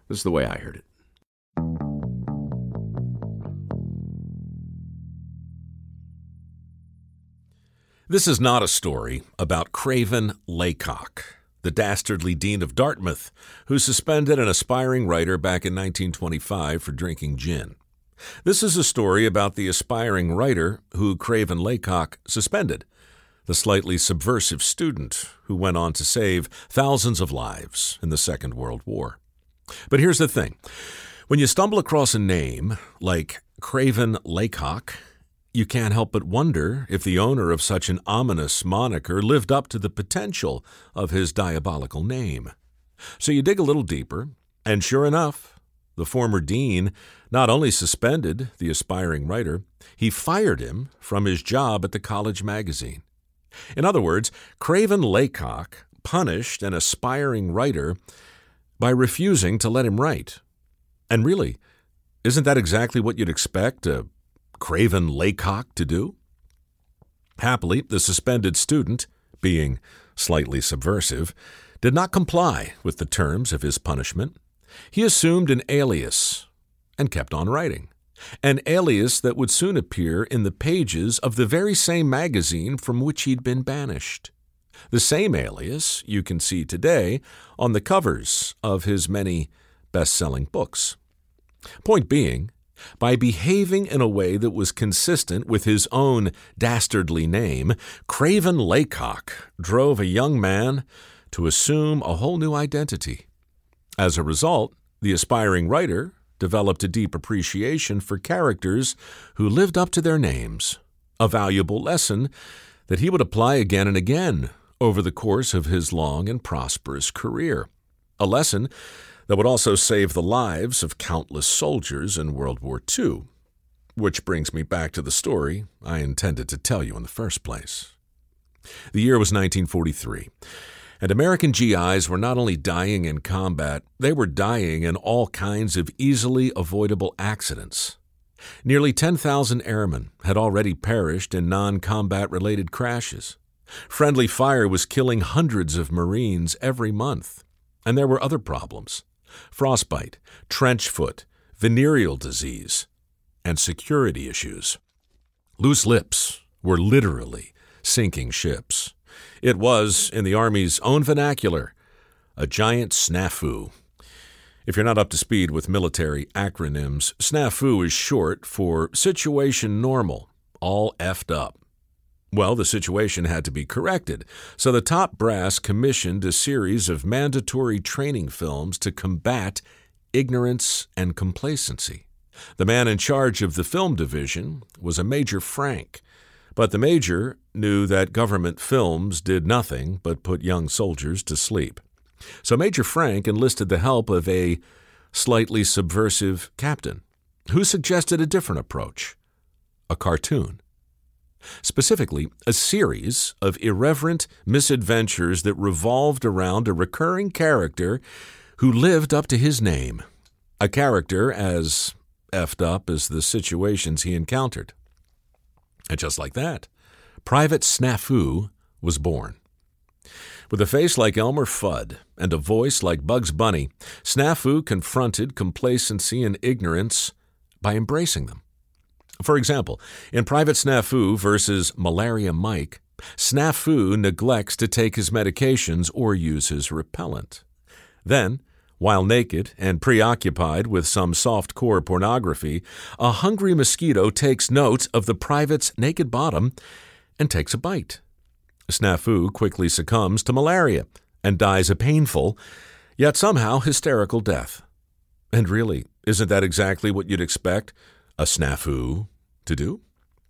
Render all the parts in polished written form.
This is the way I heard it. This is not a story about Craven Laycock, the dastardly dean of Dartmouth, who suspended an aspiring writer back in 1925 for drinking gin. This is a story about the aspiring writer who Craven Laycock suspended, the slightly subversive student who went on to save thousands of lives in the Second World War. But here's the thing. When you stumble across a name like Craven Laycock, you can't help but wonder if the owner of such an ominous moniker lived up to the potential of his diabolical name. So you dig a little deeper, and sure enough, the former dean not only suspended the aspiring writer, he fired him from his job at the college magazine. In other words, Craven Laycock punished an aspiring writer by refusing to let him write. And really, isn't that exactly what you'd expect a Craven Laycock to do? Happily, the suspended student, being slightly subversive, did not comply with the terms of his punishment. He assumed an alias and kept on writing, an alias that would soon appear in the pages of the very same magazine from which he'd been banished. The same alias you can see today on the covers of his many best-selling books. Point being, by behaving in a way that was consistent with his own dastardly name, Craven Laycock drove a young man to assume a whole new identity. As a result, the aspiring writer developed a deep appreciation for characters who lived up to their names, a valuable lesson that he would apply again and again over the course of his long and prosperous career, a lesson that would also save the lives of countless soldiers in World War II, which brings me back to the story I intended to tell you in the first place. The year was 1943, and American GIs were not only dying in combat, they were dying in all kinds of easily avoidable accidents. Nearly 10,000 airmen had already perished in non-combat-related crashes. Friendly fire was killing hundreds of Marines every month, and there were other problems: frostbite, trench foot, venereal disease, and security issues. Loose lips were literally sinking ships. It was, in the Army's own vernacular, a giant snafu. If you're not up to speed with military acronyms, snafu is short for situation normal, all effed up. Well, the situation had to be corrected, so the top brass commissioned a series of mandatory training films to combat ignorance and complacency. The man in charge of the film division was a Major Frank, but the major knew that government films did nothing but put young soldiers to sleep. So Major Frank enlisted the help of a slightly subversive captain, who suggested a different approach: a cartoon. Specifically, a series of irreverent misadventures that revolved around a recurring character who lived up to his name, a character as effed up as the situations he encountered. And just like that, Private Snafu was born. With a face like Elmer Fudd and a voice like Bugs Bunny, Snafu confronted complacency and ignorance by embracing them. For example, in Private Snafu versus Malaria Mike, Snafu neglects to take his medications or use his repellent. Then, while naked and preoccupied with some soft-core pornography, a hungry mosquito takes note of the private's naked bottom and takes a bite. Snafu quickly succumbs to malaria and dies a painful, yet somehow hysterical death. And really, isn't that exactly what you'd expect a snafu to do?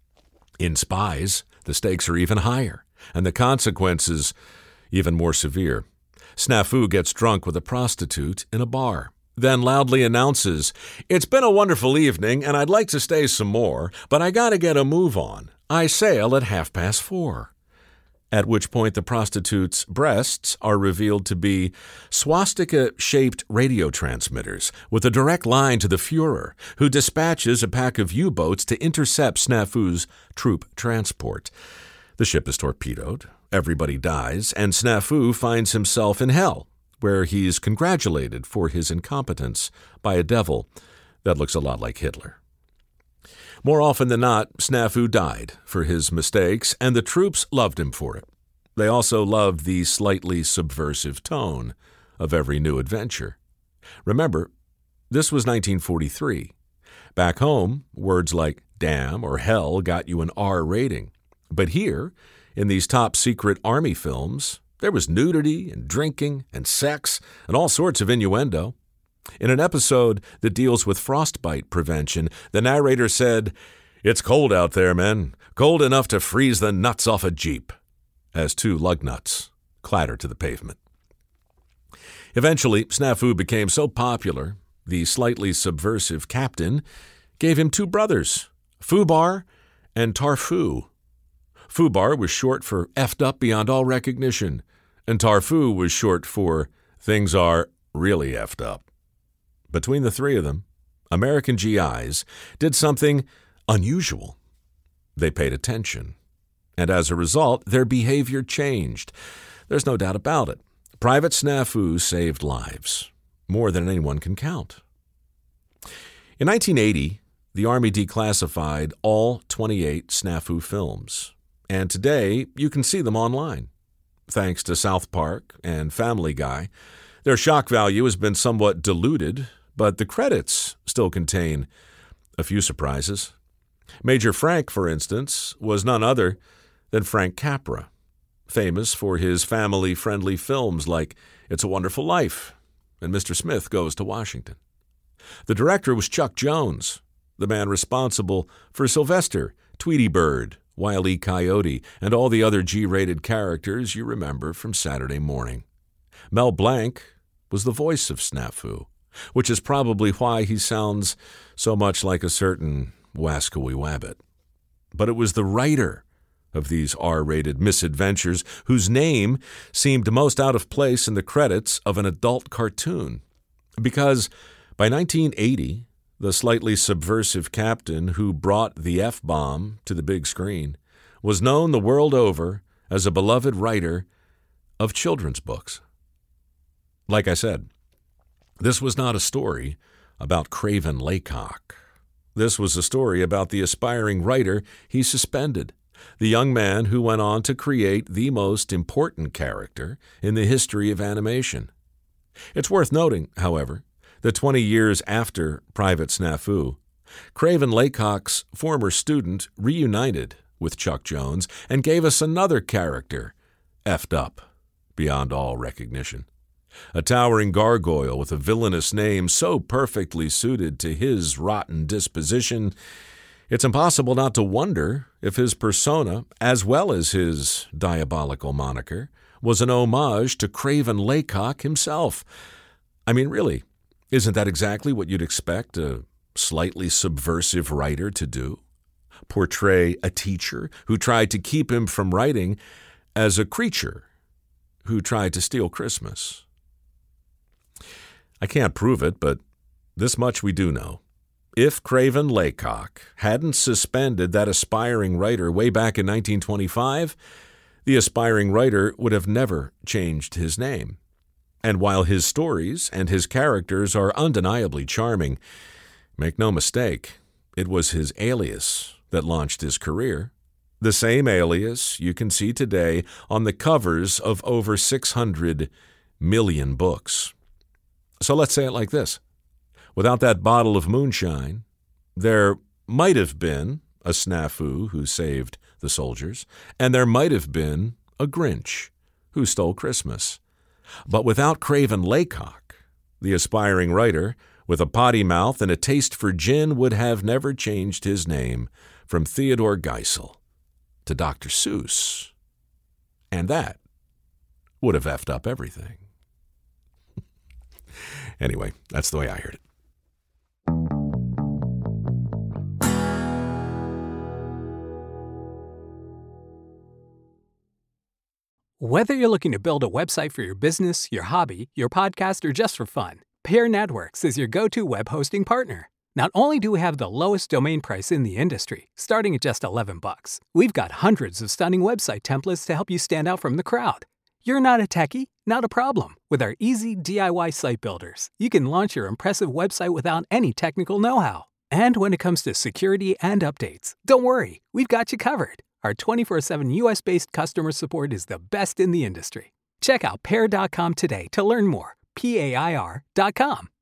In Spies, the stakes are even higher, and the consequences even more severe. Snafu gets drunk with a prostitute in a bar, then loudly announces, "It's been a wonderful evening, and I'd like to stay some more, but I gotta get a move on. I sail at 4:30. At which point the prostitute's breasts are revealed to be swastika-shaped radio transmitters with a direct line to the Fuhrer, who dispatches a pack of U-boats to intercept Snafu's troop transport. The ship is torpedoed, everybody dies, and Snafu finds himself in hell, where he's congratulated for his incompetence by a devil that looks a lot like Hitler. More often than not, Snafu died for his mistakes, and the troops loved him for it. They also loved the slightly subversive tone of every new adventure. Remember, this was 1943. Back home, words like damn or hell got you an R rating. But here, in these top-secret Army films, there was nudity and drinking and sex and all sorts of innuendo. In an episode that deals with frostbite prevention, the narrator said, "It's cold out there, men. Cold enough to freeze the nuts off a Jeep," as two lug nuts clatter to the pavement. Eventually, Snafu became so popular, the slightly subversive captain gave him two brothers, Fubar and Tarfu. Fubar was short for effed up beyond all recognition, and Tarfu was short for things are really effed up. Between the three of them, American GIs did something unusual. They paid attention, and as a result, their behavior changed. There's no doubt about it. Private Snafu saved lives, more than anyone can count. In 1980, the Army declassified all 28 Snafu films, and today you can see them online. Thanks to South Park and Family Guy, their shock value has been somewhat diluted, but the credits still contain a few surprises. Major Frank, for instance, was none other than Frank Capra, famous for his family-friendly films like It's a Wonderful Life and Mr. Smith Goes to Washington. The director was Chuck Jones, the man responsible for Sylvester, Tweety Bird, Wile E. Coyote, and all the other G-rated characters you remember from Saturday Morning. Mel Blanc was the voice of Snafu, which is probably why he sounds so much like a certain Wascoey Wabbit. But it was the writer of these R-rated misadventures whose name seemed most out of place in the credits of an adult cartoon. Because by 1980, the slightly subversive captain who brought the F-bomb to the big screen was known the world over as a beloved writer of children's books. Like I said, this was not a story about Craven Laycock. This was a story about the aspiring writer he suspended, the young man who went on to create the most important character in the history of animation. It's worth noting, however, that 20 years after Private Snafu, Craven Laycock's former student reunited with Chuck Jones and gave us another character effed up beyond all recognition. A towering gargoyle with a villainous name so perfectly suited to his rotten disposition, it's impossible not to wonder if his persona, as well as his diabolical moniker, was an homage to Craven Laycock himself. I mean, really, isn't that exactly what you'd expect a slightly subversive writer to do? Portray a teacher who tried to keep him from writing as a creature who tried to steal Christmas. I can't prove it, but this much we do know. If Craven Laycock hadn't suspended that aspiring writer way back in 1925, the aspiring writer would have never changed his name. And while his stories and his characters are undeniably charming, make no mistake, it was his alias that launched his career. The same alias you can see today on the covers of over 600 million books. So let's say it like this. Without that bottle of moonshine, there might have been a Snafu who saved the soldiers, and there might have been a Grinch who stole Christmas. But without Craven Laycock, the aspiring writer, with a potty mouth and a taste for gin, would have never changed his name from Theodore Geisel to Dr. Seuss. And that would have effed up everything. Anyway, that's the way I heard it. Whether you're looking to build a website for your business, your hobby, your podcast, or just for fun, Pear Networks is your go-to web hosting partner. Not only do we have the lowest domain price in the industry, starting at just $11, we've got hundreds of stunning website templates to help you stand out from the crowd. You're not a techie? Not a problem. With our easy DIY site builders, you can launch your impressive website without any technical know-how. And when it comes to security and updates, don't worry, we've got you covered. Our 24/7 US-based customer support is the best in the industry. Check out Pair.com today to learn more. PAIR.com.